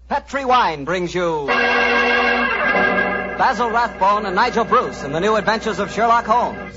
Petri Wine brings you Basil Rathbone and Nigel Bruce in the new adventures of Sherlock Holmes.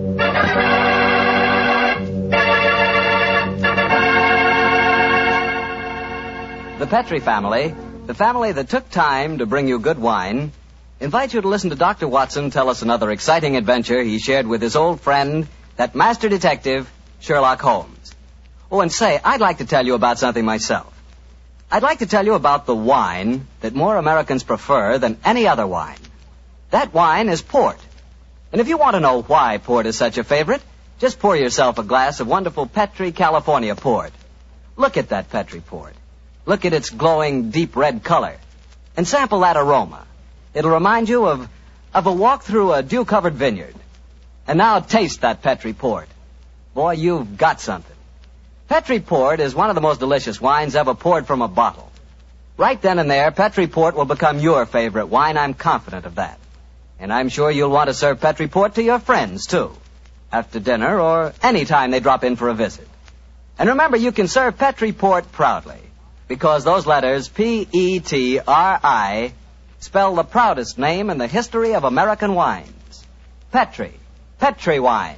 The Petri family, the family that took time to bring you good wine, invites you to listen to Dr. Watson tell us another exciting adventure he shared with his old friend, that master detective, Sherlock Holmes. Oh, and say, I'd like to tell you about something myself. I'd like to tell you about the wine that more Americans prefer than any other wine. That wine is port. And if you want to know why port is such a favorite, just pour yourself a glass of wonderful Petri California port. Look at that Petri port. Look at its glowing deep red color. And sample that aroma. It'll remind you of a walk through a dew-covered vineyard. And now taste that Petri port. Boy, you've got something. Petri Port is one of the most delicious wines ever poured from a bottle. Right then and there, Petri Port will become your favorite wine. I'm confident of that. And I'm sure you'll want to serve Petri Port to your friends, too, after dinner or any time they drop in for a visit. And remember, you can serve Petri Port proudly, because those letters, P-E-T-R-I, spell the proudest name in the history of American wines. Petri. Petri Wine.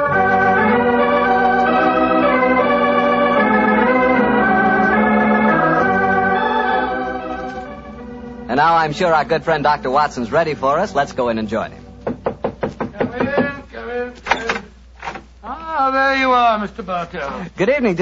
And now I'm sure our good friend Dr. Watson's ready for us. Let's go in and join him. Come in. Ah, there you are, Mr. Bartell. Good evening.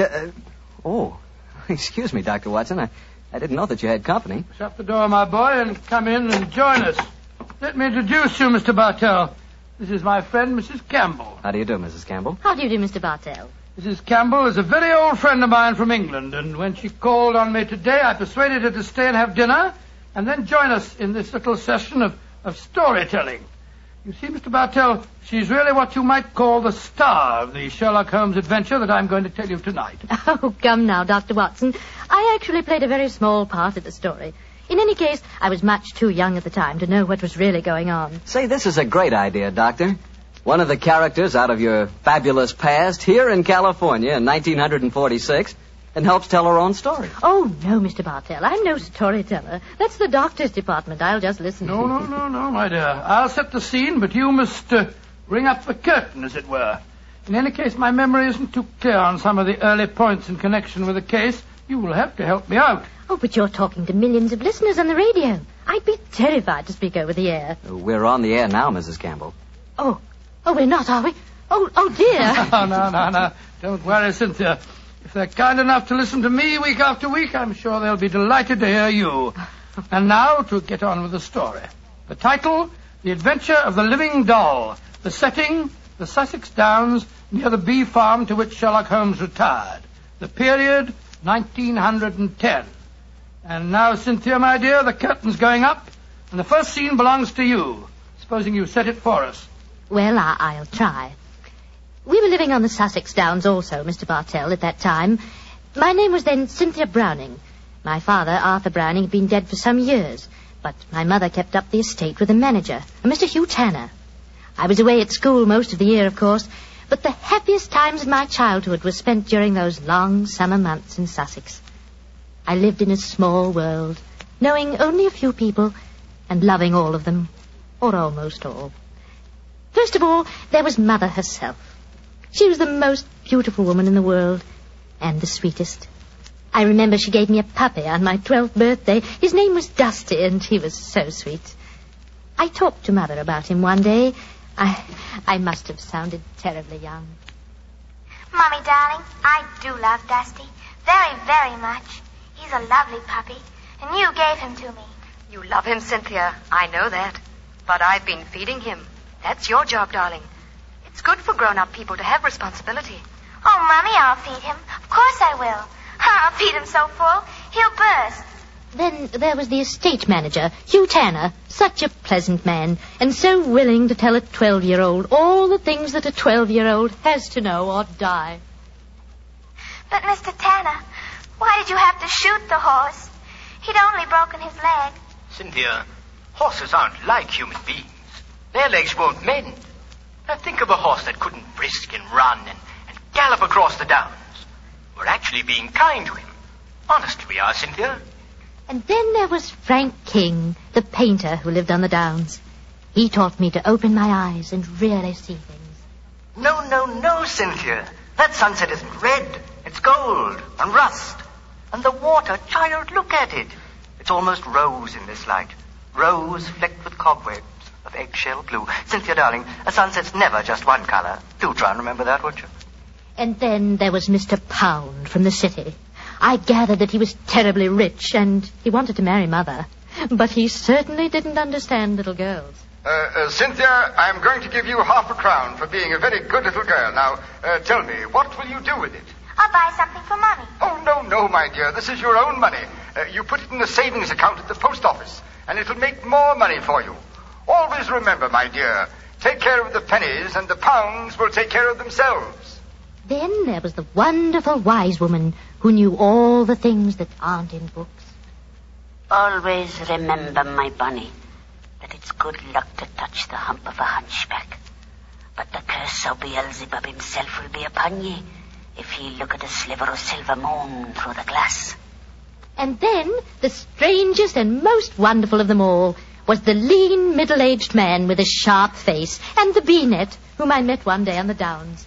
Excuse me, Dr. Watson. I didn't know that you had company. Shut the door, my boy, and come in and join us. Let me introduce you, Mr. Bartell. This is my friend, Mrs. Campbell. How do you do, Mrs. Campbell? How do you do, Mr. Bartell? Mrs. Campbell is a very old friend of mine from England, and when she called on me today, I persuaded her to stay and have dinner, and then join us in this little session of storytelling. You see, Mr. Bartell, she's really what you might call the star of the Sherlock Holmes adventure that I'm going to tell you tonight. Oh, come now, Dr. Watson. I actually played a very small part in the story. In any case, I was much too young at the time to know what was really going on. Say, this is a great idea, Doctor. One of the characters out of your fabulous past here in California in 1946 and helps tell her own story. Oh, no, Mr. Bartell. I'm no storyteller. That's the doctor's department. I'll just listen. No, my dear. I'll set the scene, but you must ring up the curtain, as it were. In any case, my memory isn't too clear on some of the early points in connection with the case. You will have to help me out. Oh, but you're talking to millions of listeners on the radio. I'd be terrified to speak over the air. We're on the air now, Mrs. Campbell. Oh, we're not, are we? Oh, dear. No. Don't worry, Cynthia. If they're kind enough to listen to me week after week, I'm sure they'll be delighted to hear you. And now, to get on with the story. The title, The Adventure of the Living Doll. The setting, the Sussex Downs, near the bee farm to which Sherlock Holmes retired. The period, 1910. And now, Cynthia, my dear, the curtain's going up, and the first scene belongs to you. Supposing you set it for us. Well, I'll try. We were living on the Sussex Downs also, Mr. Bartell, at that time. My name was then Cynthia Browning. My father, Arthur Browning, had been dead for some years, but my mother kept up the estate with a manager, a Mr. Hugh Tanner. I was away at school most of the year, of course, but the happiest times of my childhood were spent during those long summer months in Sussex. I lived in a small world, knowing only a few people and loving all of them, or almost all. First of all, there was Mother herself. She was the most beautiful woman in the world, and the sweetest. I remember she gave me a puppy on my 12th birthday. His name was Dusty, and he was so sweet. I talked to Mother about him one day. I must have sounded terribly young. Mommy, darling, I do love Dusty. Very, very much. He's a lovely puppy, and you gave him to me. You love him, Cynthia. I know that. But I've been feeding him. That's your job, darling. It's good for grown-up people to have responsibility. Oh, Mommy, I'll feed him. Of course I will. I'll feed him so full, he'll burst. Then there was the estate manager, Hugh Tanner, such a pleasant man, and so willing to tell a 12-year-old all the things that a 12-year-old has to know or die. But, Mr. Tanner, why did you have to shoot the horse? He'd only broken his leg. Cynthia, horses aren't like human beings. Their legs won't mend. Now think of a horse that couldn't brisk and run and gallop across the downs. We're actually being kind to him. Honest we are, Cynthia. And then there was Frank King, the painter who lived on the Downs. He taught me to open my eyes and really see things. No, Cynthia. That sunset isn't red. It's gold and rust. And the water, child, look at it. It's almost rose in this light. Rose flecked with cobwebs of eggshell blue. Cynthia, darling, a sunset's never just one color. Do try and remember that, won't you? And then there was Mr. Pound from the city. I gathered that he was terribly rich and he wanted to marry Mother. But he certainly didn't understand little girls. Cynthia, I'm going to give you £50 for being a very good little girl. Now, tell me, what will you do with it? I'll buy something for Mummy. Oh, no, my dear. This is your own money. You put it in the savings account at the post office, and it'll make more money for you. Always remember, my dear, take care of the pennies, and the pounds will take care of themselves. Then there was the wonderful wise woman who knew all the things that aren't in books. Always remember, my bunny, that it's good luck to touch the hump of a hunchback. But the curse of Beelzebub himself will be upon ye if he look at a sliver of silver moon through the glass. And then, the strangest and most wonderful of them all was the lean, middle-aged man with a sharp face and the bee-net whom I met one day on the Downs.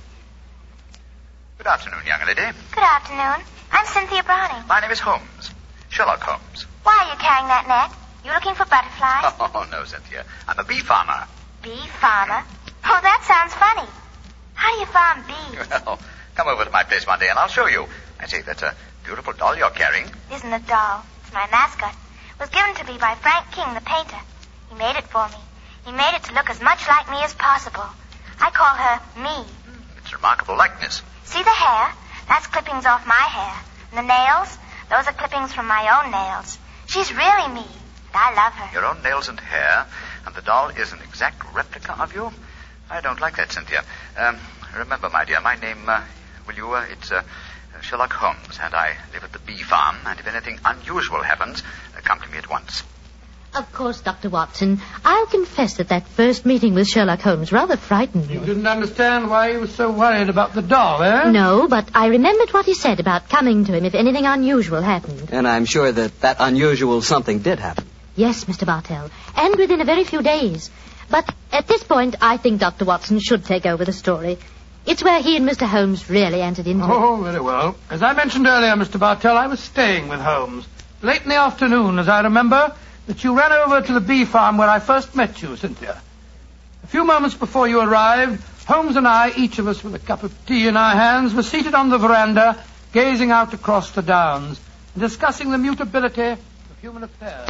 Good afternoon, young lady. Good afternoon. I'm Cynthia Browning. My name is Holmes. Sherlock Holmes. Why are you carrying that net? You looking for butterflies? Oh, no, Cynthia. I'm a bee farmer. Bee farmer? Oh, that sounds funny. How do you farm bees? Well, come over to my place one day and I'll show you. I say, that's a beautiful doll you're carrying. It isn't a doll. It's my mascot. It was given to me by Frank King, the painter. He made it for me. He made it to look as much like me as possible. I call her me. It's a remarkable likeness. See the hair? That's clippings off my hair. And the nails? Those are clippings from my own nails. She's really me. And I love her. Your own nails and hair, and the doll is an exact replica of you? I don't like that, Cynthia. Remember, my dear, my name, it's Sherlock Holmes, and I live at the bee farm, and if anything unusual happens, come to me at once. Of course, Dr. Watson, I'll confess that first meeting with Sherlock Holmes rather frightened me. You didn't understand why he was so worried about the doll, eh? No, but I remembered what he said about coming to him if anything unusual happened. And I'm sure that unusual something did happen. Yes, Mr. Bartell, and within a very few days. But at this point, I think Dr. Watson should take over the story. It's where he and Mr. Holmes really entered into it. Oh, very well. As I mentioned earlier, Mr. Bartell, I was staying with Holmes. Late in the afternoon, as I remember, that you ran over to the bee farm where I first met you, Cynthia. A few moments before you arrived, Holmes and I, each of us with a cup of tea in our hands, were seated on the veranda, gazing out across the Downs, and discussing the mutability of human affairs.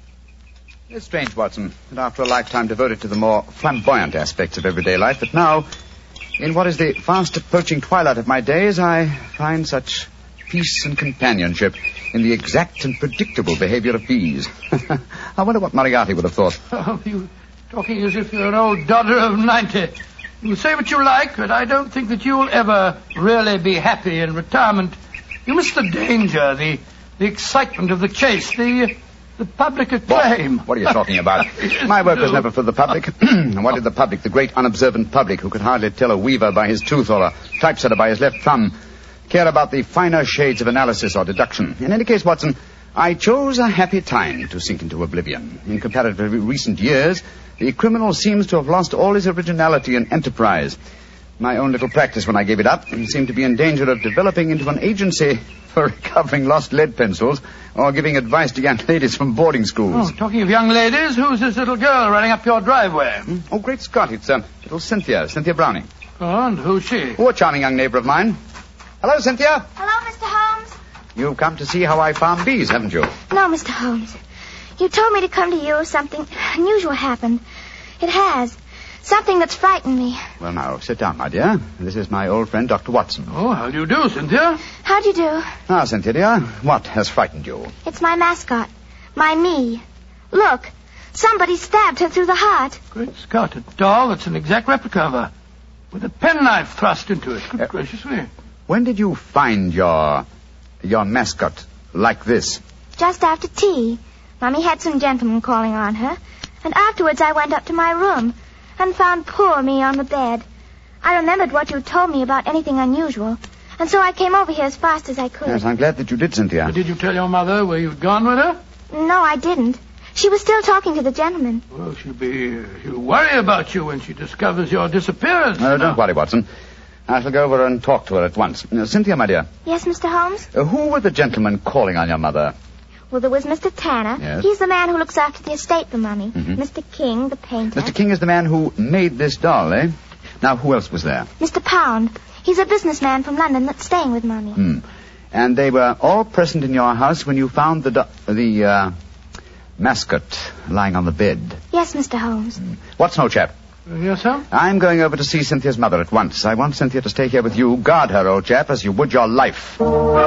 It's strange, Watson, that after a lifetime devoted to the more flamboyant aspects of everyday life, that now, in what is the fast approaching twilight of my days, I find such peace and companionship in the exact and predictable behavior of bees. I wonder what Moriarty would have thought. Oh, you talking as if you're an old dodder of 90. You say what you like, but I don't think that you'll ever really be happy in retirement. You miss the danger, the excitement of the chase, the public acclaim. What are you talking about? My work was never for the public. What did the public, the great unobservant public, who could hardly tell a weaver by his tooth or a typesetter by his left thumb, care about the finer shades of analysis or deduction? In any case, Watson, I chose a happy time to sink into oblivion. In comparatively recent years, the criminal seems to have lost all his originality and enterprise. My own little practice, when I gave it up, seemed to be in danger of developing into an agency for recovering lost lead pencils or giving advice to young ladies from boarding schools. Oh, talking of young ladies, who's this little girl running up your driveway? Oh, great Scott, it's little Cynthia Browning. Oh, and who's she? Oh, a charming young neighbor of mine. Hello, Cynthia. Hello, Mr. Holmes. You've come to see how I farm bees, haven't you? No, Mr. Holmes. You told me to come to you if something unusual happened. It has. Something that's frightened me. Well, now, sit down, my dear. This is my old friend, Dr. Watson. Oh, how do you do, Cynthia? How do you do? Now, Cynthia, dear, what has frightened you? It's my mascot. My me. Look, somebody stabbed her through the heart. Great Scott, a doll that's an exact replica of her, with a penknife thrust into it. Good gracious me. When did you find your mascot like this? Just after tea. Mommy had some gentlemen calling on her, and afterwards I went up to my room and found poor me on the bed. I remembered what you told me about anything unusual, and so I came over here as fast as I could. Yes, I'm glad that you did, Cynthia. But did you tell your mother where you'd gone with her? No, I didn't. She was still talking to the gentleman. Well, she'll worry about you when she discovers your disappearance. No, don't worry, Watson. I shall go over and talk to her at once. Cynthia, my dear. Yes, Mr. Holmes? Who were the gentlemen calling on your mother? Well, there was Mr. Tanner. Yes. He's the man who looks after the estate for Mummy. Mm-hmm. Mr. King, the painter. Mr. King is the man who made this doll, eh? Now, who else was there? Mr. Pound. He's a businessman from London that's staying with Mummy. And they were all present in your house when you found the mascot lying on the bed. Yes, Mr. Holmes. Watson, old chap. Yes, sir? I'm going over to see Cynthia's mother at once. I want Cynthia to stay here with you. Guard her, old chap, as you would your life.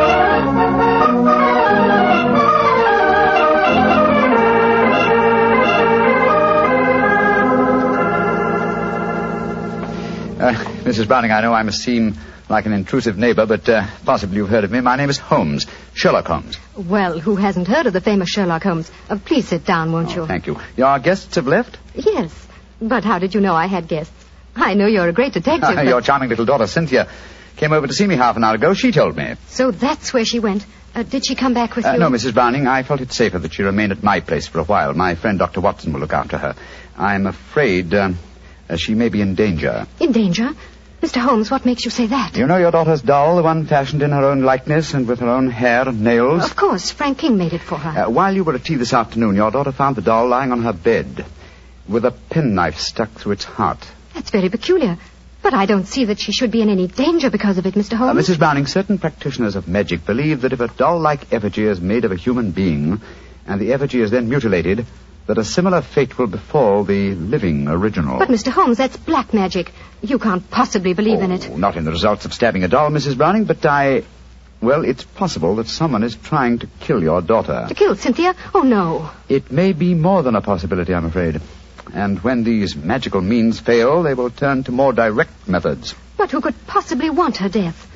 Mrs. Browning, I know I must seem like an intrusive neighbor, but possibly you've heard of me. My name is Holmes, Sherlock Holmes. Well, who hasn't heard of the famous Sherlock Holmes? Please sit down, won't you? Thank you. Your guests have left? Yes. But how did you know I had guests? I know you're a great detective. But... Your charming little daughter, Cynthia, came over to see me half an hour ago. She told me. So that's where she went. Did she come back with you? No, Mrs. Browning. I felt it safer that she remained at my place for a while. My friend Dr. Watson will look after her. I'm afraid she may be in danger. In danger? Mr. Holmes, what makes you say that? You know your daughter's doll, the one fashioned in her own likeness and with her own hair and nails? Of course. Frank King made it for her. While you were at tea this afternoon, your daughter found the doll lying on her bed with a penknife stuck through its heart. That's very peculiar. But I don't see that she should be in any danger because of it, Mr. Holmes. Mrs. Browning, certain practitioners of magic believe that if a doll-like effigy is made of a human being and the effigy is then mutilated, that a similar fate will befall the living original. But, Mr. Holmes, that's black magic. You can't possibly believe in it. Not in the results of stabbing a doll, Mrs. Browning, but well, it's possible that someone is trying to kill your daughter. To kill Cynthia? Oh, no. It may be more than a possibility, I'm afraid. And when these magical means fail, they will turn to more direct methods. But who could possibly want her death?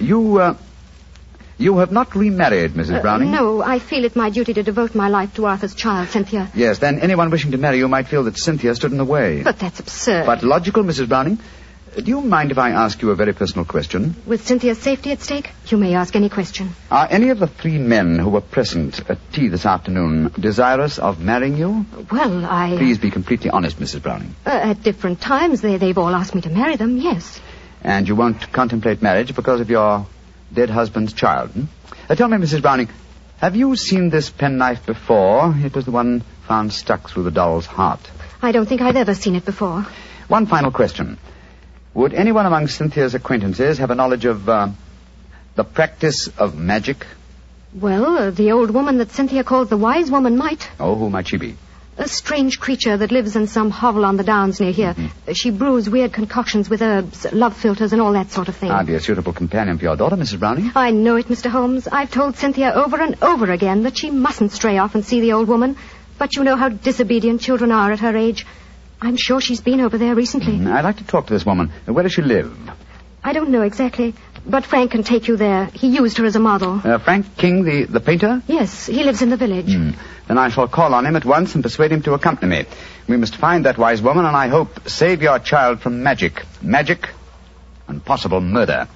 You have not remarried, Mrs. Browning? No, I feel it my duty to devote my life to Arthur's child, Cynthia. Yes, then anyone wishing to marry you might feel that Cynthia stood in the way. But that's absurd. But logical, Mrs. Browning. Do you mind if I ask you a very personal question? With Cynthia's safety at stake, you may ask any question. Are any of the three men who were present at tea this afternoon desirous of marrying you? Well, Please be completely honest, Mrs. Browning. At different times, they've all asked me to marry them, yes. And you won't contemplate marriage because of your dead husband's child? Tell me, Mrs. Browning, have you seen this penknife before? It was the one found stuck through the doll's heart. I don't think I've ever seen it before. One final question. Would anyone among Cynthia's acquaintances have a knowledge of the practice of magic? Well, the old woman that Cynthia called the wise woman might. Oh, who might she be? A strange creature that lives in some hovel on the downs near here. Mm-hmm. She brews weird concoctions with herbs, love philters, and all that sort of thing. I'd be a suitable companion for your daughter, Mrs. Browning. I know it, Mr. Holmes. I've told Cynthia over and over again that she mustn't stray off and see the old woman. But you know how disobedient children are at her age. I'm sure she's been over there recently. I'd like to talk to this woman. Where does she live? I don't know exactly, but Frank can take you there. He used her as a model. Frank King, the painter? Yes, he lives in the village. Then I shall call on him at once and persuade him to accompany me. We must find that wise woman and I hope save your child from magic. Magic and possible murder.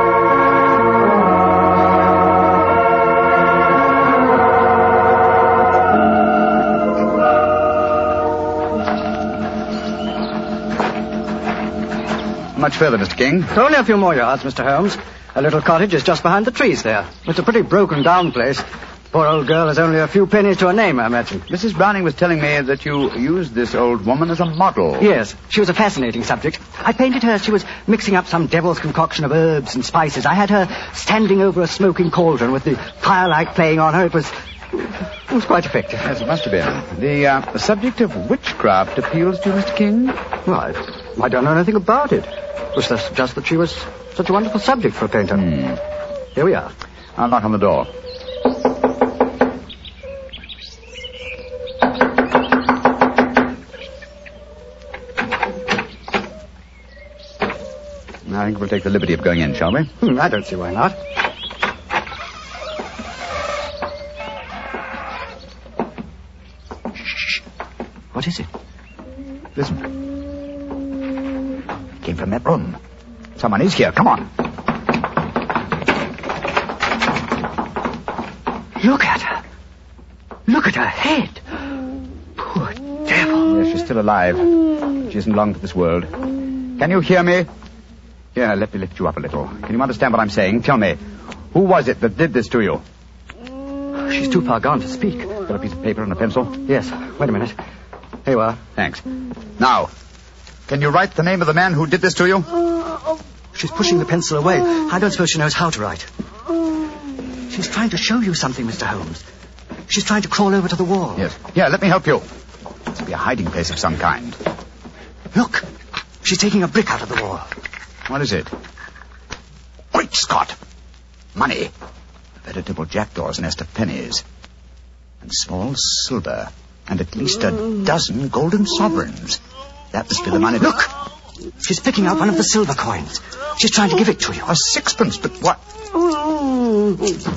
Much further, Mr. King? Only a few more yards, Mr. Holmes. A little cottage is just behind the trees there. It's a pretty broken-down place. Poor old girl has only a few pennies to her name, I imagine. Mrs. Browning was telling me that you used this old woman as a model. Yes, she was a fascinating subject. I painted her as she was mixing up some devil's concoction of herbs and spices. I had her standing over a smoking cauldron with the firelight playing on her. It was quite effective. Yes, it must have been. The subject of witchcraft appeals to you, Mr. King? Well, I don't know anything about it. It was just that she was such a wonderful subject for a painter. Here we are. I'll knock on the door. I think we'll take the liberty of going in, shall we? I don't see why not. Shh. What is it? Listen. Came from that room. Someone is here. Come on. Look at her. Look Look at her head. Poor devil. Yes, she's still alive. She isn't long for this world. Can you hear me? Here, let me lift you up a little. Can you understand what I'm saying? Tell me, who was it that did this to you? She's too far gone to speak. Got a piece of paper and a pencil? Yes. Wait a minute. Here you are. Thanks. Now, can you write the name of the man who did this to you? She's pushing the pencil away. I don't suppose she knows how to write. She's trying to show you something, Mr. Holmes. She's trying to crawl over to the wall. Yes. Here, let me help you. Must be a hiding place of some kind. Look. She's taking a brick out of the wall. What is it? Great Scott! Money. A veritable jackdaw's nest of pennies. And small silver. And at least a dozen golden sovereigns. That must be the money. Look! She's picking out one of the silver coins. She's trying to give it to you. A sixpence, but what? Oh,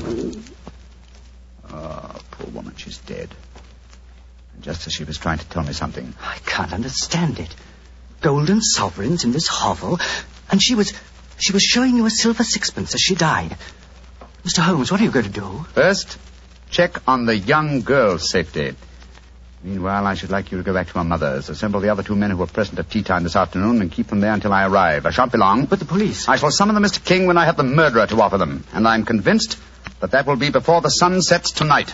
poor woman, she's dead. And just as she was trying to tell me something. I can't understand it. Golden sovereigns in this hovel, and she was showing you a silver sixpence as she died. Mr. Holmes, what are you going to do? First, check on the young girl's safety. Meanwhile, I should like you to go back to her mother's. Assemble the other two men who were present at tea time this afternoon and keep them there until I arrive. I shan't be long. But the police... I shall summon them, Mr. King, when I have the murderer to offer them. And I'm convinced that will be before the sun sets tonight.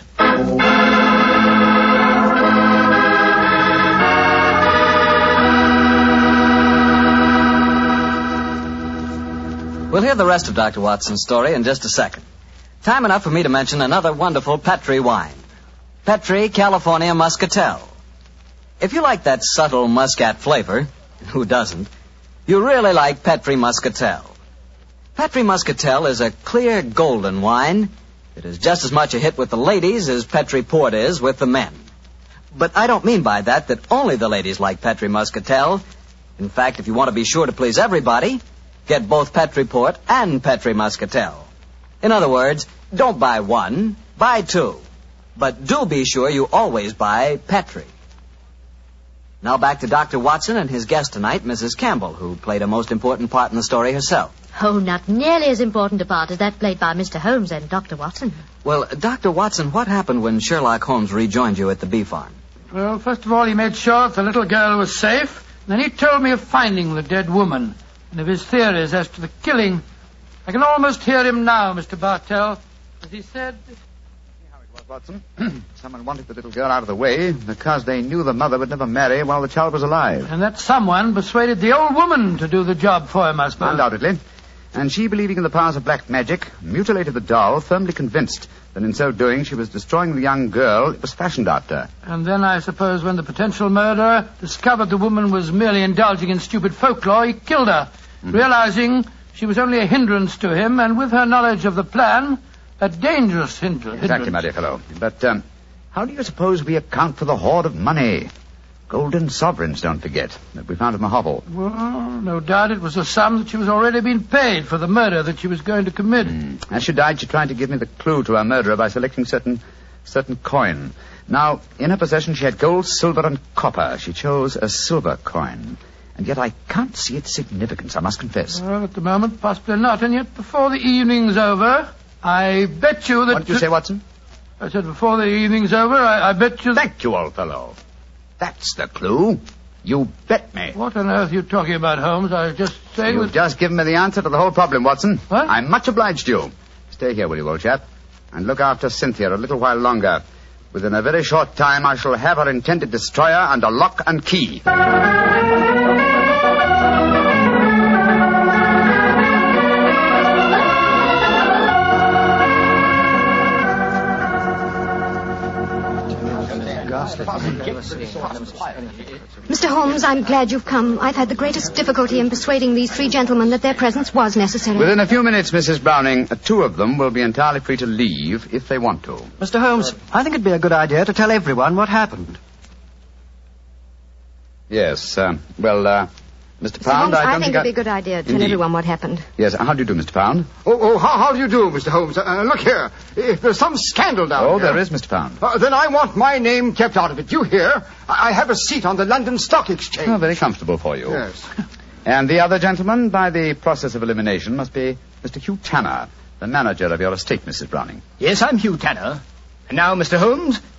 We'll hear the rest of Dr. Watson's story in just a second. Time enough for me to mention another wonderful Petri wine. Petri California Muscatel. If you like that subtle muscat flavor, who doesn't, you really like Petri Muscatel. Petri Muscatel is a clear golden wine. It is just as much a hit with the ladies as Petri Port is with the men. But I don't mean by that only the ladies like Petri Muscatel. In fact, if you want to be sure to please everybody, get both Petri Port and Petri Muscatel. In other words, don't buy one, buy two. But do be sure you always buy Petri. Now back to Dr. Watson and his guest tonight, Mrs. Campbell, who played a most important part in the story herself. Oh, not nearly as important a part as that played by Mr. Holmes and Dr. Watson. Well, Dr. Watson, what happened when Sherlock Holmes rejoined you at the bee farm? Well, first of all, he made sure that the little girl was safe. Then he told me of finding the dead woman and of his theories as to the killing. I can almost hear him now, Mr. Bartell, as he said... How it was, Watson. Someone wanted the little girl out of the way because they knew the mother would never marry while the child was alive. And that someone persuaded the old woman to do the job for him, I suppose. Undoubtedly. And she, believing in the powers of black magic, mutilated the doll, firmly convinced that in so doing she was destroying the young girl it was fashioned after. And then, I suppose, when the potential murderer discovered the woman was merely indulging in stupid folklore, he killed her, realizing she was only a hindrance to him, and with her knowledge of the plan, a dangerous hindrance. Exactly, my dear fellow. But how do you suppose we account for the hoard of money? Golden sovereigns, don't forget, that we found in the hovel. Well, no doubt it was a sum that she was already being paid for the murder that she was going to commit. As she died, she tried to give me the clue to her murderer by selecting certain coin. Now, in her possession, she had gold, silver, and copper. She chose a silver coin. And yet I can't see its significance, I must confess. Well, at the moment, possibly not. And yet, before the evening's over, I bet you that... What did you say, Watson? I said before the evening's over, I bet you... Thank you, old fellow. That's the clue. You bet me. What on earth are you talking about, Holmes? I was just saying... You've just given me the answer to the whole problem, Watson. What? I'm much obliged to you. Stay here, will you, old chap? And look after Cynthia a little while longer. Within a very short time, I shall have her intended destroyer under lock and key. Mr. Holmes, I'm glad you've come. I've had the greatest difficulty in persuading these three gentlemen that their presence was necessary. Within a few minutes, Mrs. Browning, two of them will be entirely free to leave if they want to. Mr. Holmes, I think it'd be a good idea to tell everyone what happened. Yes, Mr. Pound, Holmes, I don't think it'd be a good idea to tell everyone what happened. Yes, how do you do, Mr. Pound? How do you do, Mr. Holmes? Look here. If there's some scandal down here... Oh, there is, Mr. Pound. Then I want my name kept out of it. You hear? I have a seat on the London Stock Exchange. Oh, very comfortable for you. Yes. And the other gentleman, by the process of elimination, must be Mr. Hugh Tanner, the manager of your estate, Mrs. Browning. Yes, I'm Hugh Tanner. And now, Mr. Holmes,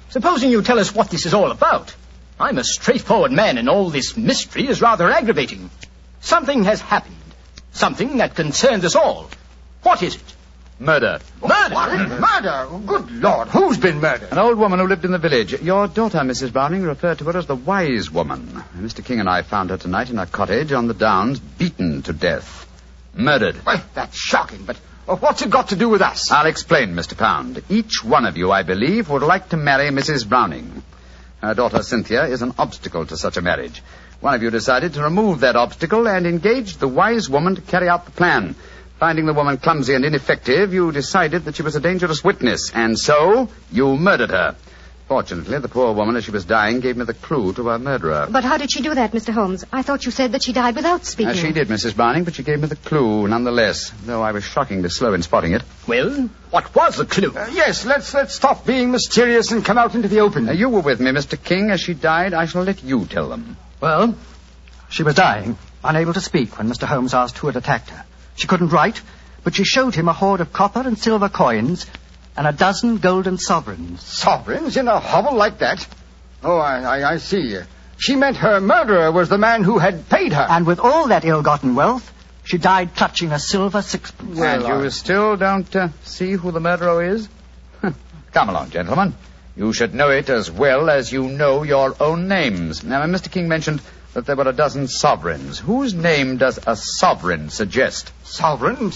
supposing you tell us what this is all about. I'm a straightforward man, and all this mystery is rather aggravating. Something has happened. Something that concerns us all. What is it? Murder. Murder? What? Murder? Good Lord, who's been murdered? An old woman who lived in the village. Your daughter, Mrs. Browning, referred to her as the wise woman. Mr. King and I found her tonight in her cottage on the downs, beaten to death. Murdered. Well, that's shocking, but what's it got to do with us? I'll explain, Mr. Pound. Each one of you, I believe, would like to marry Mrs. Browning. Her daughter, Cynthia, is an obstacle to such a marriage. One of you decided to remove that obstacle and engaged the wise woman to carry out the plan. Finding the woman clumsy and ineffective, you decided that she was a dangerous witness, and so you murdered her. Fortunately, the poor woman, as she was dying, gave me the clue to her murderer. But how did she do that, Mr. Holmes? I thought you said that she died without speaking. She did, Mrs. Browning, but she gave me the clue nonetheless, though I was shockingly slow in spotting it. Well, what was the clue? Yes, let's stop being mysterious and come out into the open. You were with me, Mr. King. As she died, I shall let you tell them. Well, she was dying, unable to speak when Mr. Holmes asked who had attacked her. She couldn't write, but she showed him a hoard of copper and silver coins and a dozen golden sovereigns. Sovereigns in a hovel like that? Oh, I see. She meant her murderer was the man who had paid her. And with all that ill-gotten wealth, she died clutching a silver sixpence. And you still don't see who the murderer is? Come along, gentlemen. You should know it as well as you know your own names. Now, Mr. King mentioned that there were a dozen sovereigns. Whose name does a sovereign suggest? Sovereign?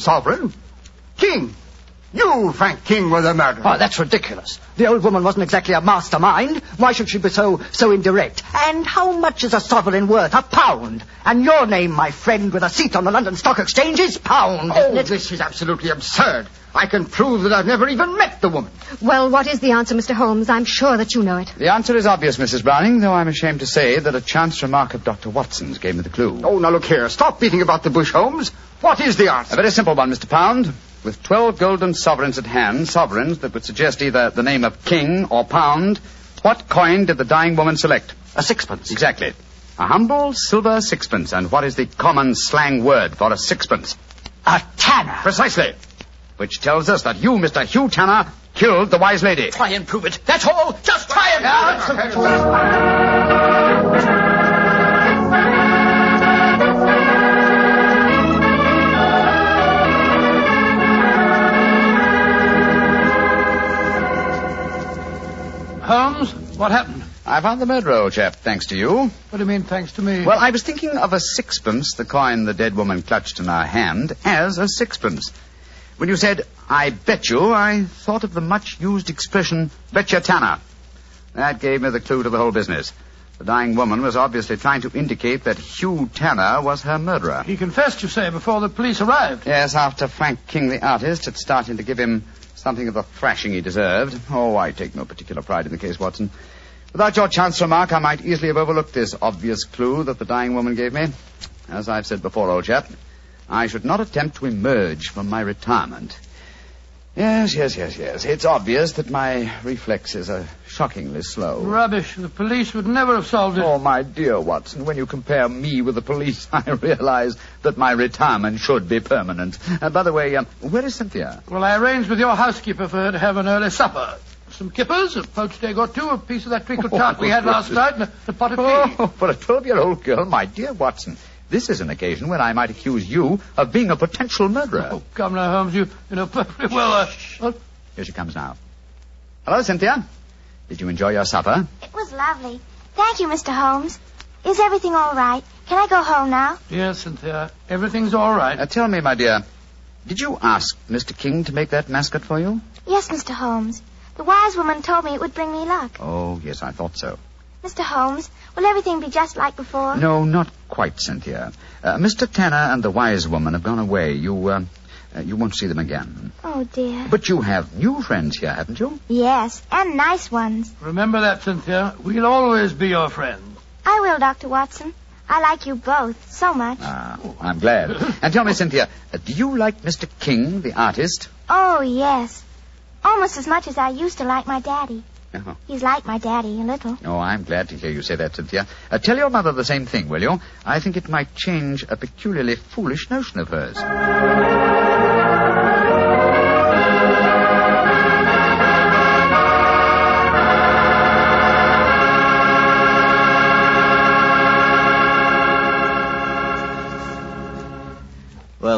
King! You, Frank King, were the murderer. Oh, that's ridiculous. The old woman wasn't exactly a mastermind. Why should she be so indirect? And how much is a sovereign worth? £1. And your name, my friend, with a seat on the London Stock Exchange, is Pound. Oh, this is absolutely absurd. I can prove that I've never even met the woman. Well, what is the answer, Mr. Holmes? I'm sure that you know it. The answer is obvious, Mrs. Browning, though I'm ashamed to say that a chance remark of Dr. Watson's gave me the clue. Oh, now look here. Stop beating about the bush, Holmes. What is the answer? A very simple one, Mr. Pound. With 12 golden sovereigns at hand, sovereigns that would suggest either the name of King or Pound, what coin did the dying woman select? A sixpence. Exactly. A humble silver sixpence. And what is the common slang word for a sixpence? A tanner. Precisely. Which tells us that you, Mr. Hugh Tanner, killed the wise lady. Try and prove it. That's all. Just try and prove it. Holmes, what happened? I found the murderer, old chap, thanks to you. What do you mean, thanks to me? Well, I was thinking of a sixpence, the coin the dead woman clutched in her hand, as a sixpence. When you said, I bet you, I thought of the much-used expression, bet you Tanner. That gave me the clue to the whole business. The dying woman was obviously trying to indicate that Hugh Tanner was her murderer. He confessed, you say, before the police arrived. Yes, after Frank King, the artist, had started to give him something of the thrashing he deserved. Oh, I take no particular pride in the case, Watson. Without your chance remark, I might easily have overlooked this obvious clue that the dying woman gave me. As I've said before, old chap, I should not attempt to emerge from my retirement. Yes. It's obvious that my reflexes are shockingly slow. Rubbish. The police would never have solved it. Oh, my dear Watson, when you compare me with the police, I realize that my retirement should be permanent. By the way, where is Cynthia? Well, I arranged with your housekeeper for her to have an early supper. Some kippers, a poached egg or two, a piece of that treacle tart we had last night, and a pot of tea. Oh, for a 12-year-old girl, my dear Watson, this is an occasion when I might accuse you of being a potential murderer. Oh, come now, Holmes, you know perfectly well. Here she comes now. Hello, Cynthia. Did you enjoy your supper? It was lovely. Thank you, Mr. Holmes. Is everything all right? Can I go home now? Yes, Cynthia. Everything's all right. Tell me, my dear, did you ask Mr. King to make that mascot for you? Yes, Mr. Holmes. The wise woman told me it would bring me luck. Oh, yes, I thought so. Mr. Holmes, will everything be just like before? No, not quite, Cynthia. Mr. Tanner and the wise woman have gone away. You won't see them again. Oh, dear. But you have new friends here, haven't you? Yes, and nice ones. Remember that, Cynthia. We'll always be your friends. I will, Dr. Watson. I like you both so much. Ah, I'm glad. And tell me, Cynthia, do you like Mr. King, the artist? Oh, yes. Almost as much as I used to like my daddy. Uh-huh. He's like my daddy, a little. Oh, I'm glad to hear you say that, Cynthia. Tell your mother the same thing, will you? I think it might change a peculiarly foolish notion of hers.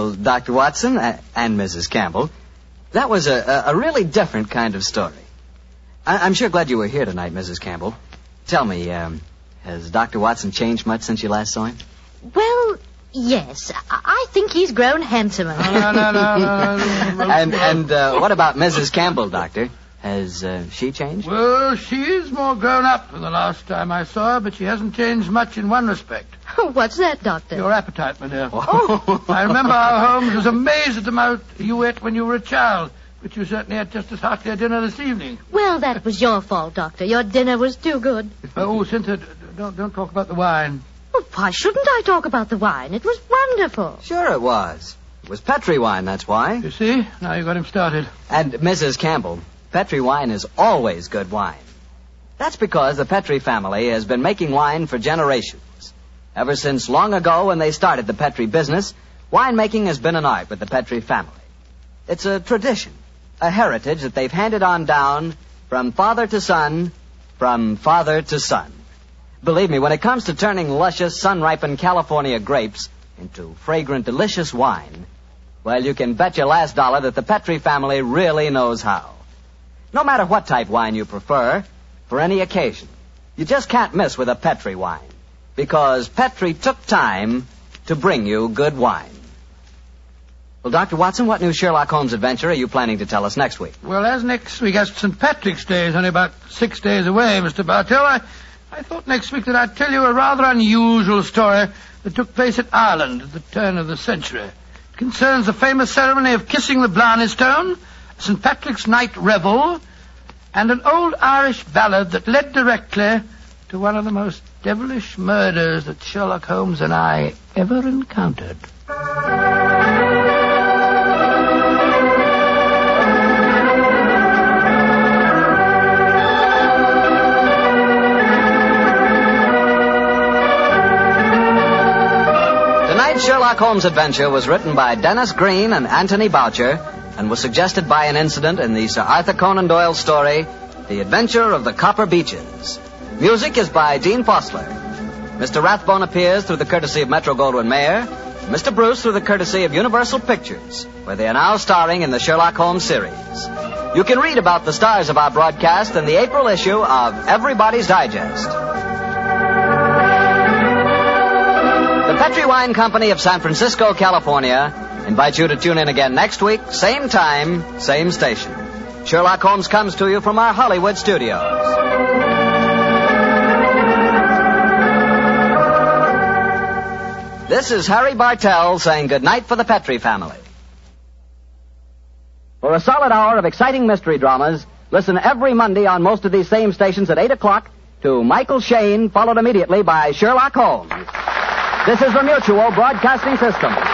Well, Dr. Watson and Mrs. Campbell, that was a really different kind of story. I'm sure glad you were here tonight, Mrs. Campbell. Tell me, has Dr. Watson changed much since you last saw him? Well, yes. I think he's grown handsomer. No. And what about Mrs. Campbell, Doctor? Has she changed? Well, she is more grown up than the last time I saw her, but she hasn't changed much in one respect. What's that, Doctor? Your appetite, my dear. Oh. I remember how Holmes was amazed at the amount you ate when you were a child, but you certainly had just as hearty a dinner this evening. Well, that was your fault, Doctor. Your dinner was too good. Oh, Cynthia, don't talk about the wine. Well, why shouldn't I talk about the wine? It was wonderful. Sure it was. It was Petri wine, that's why. You see? Now you got him started. And Mrs. Campbell, Petri wine is always good wine. That's because the Petri family has been making wine for generations. Ever since long ago when they started the Petri business, winemaking has been an art with the Petri family. It's a tradition, a heritage that they've handed on down from father to son, from father to son. Believe me, when it comes to turning luscious, sun-ripened California grapes into fragrant, delicious wine, well, you can bet your last dollar that the Petri family really knows how. No matter what type wine you prefer, for any occasion, you just can't miss with a Petri wine, because Petri took time to bring you good wine. Well, Dr. Watson, what new Sherlock Holmes adventure are you planning to tell us next week? Well, as next week, as St. Patrick's Day is only about 6 days away, Mr. Bartell, I thought next week that I'd tell you a rather unusual story that took place in Ireland at the turn of the century. It concerns the famous ceremony of kissing the Blarney Stone, St. Patrick's Night Revel, and an old Irish ballad that led directly to one of the most devilish murders that Sherlock Holmes and I ever encountered. Tonight's Sherlock Holmes adventure was written by Dennis Green and Anthony Boucher and was suggested by an incident in the Sir Arthur Conan Doyle story, The Adventure of the Copper Beeches. Music is by Dean Fosler. Mr. Rathbone appears through the courtesy of Metro-Goldwyn-Mayer, Mr. Bruce through the courtesy of Universal Pictures, where they are now starring in the Sherlock Holmes series. You can read about the stars of our broadcast in the April issue of Everybody's Digest. The Petri Wine Company of San Francisco, California, invites you to tune in again next week, same time, same station. Sherlock Holmes comes to you from our Hollywood studios. This is Harry Bartell saying goodnight for the Petri family. For a solid hour of exciting mystery dramas, listen every Monday on most of these same stations at 8 o'clock to Michael Shayne, followed immediately by Sherlock Holmes. This is the Mutual Broadcasting System.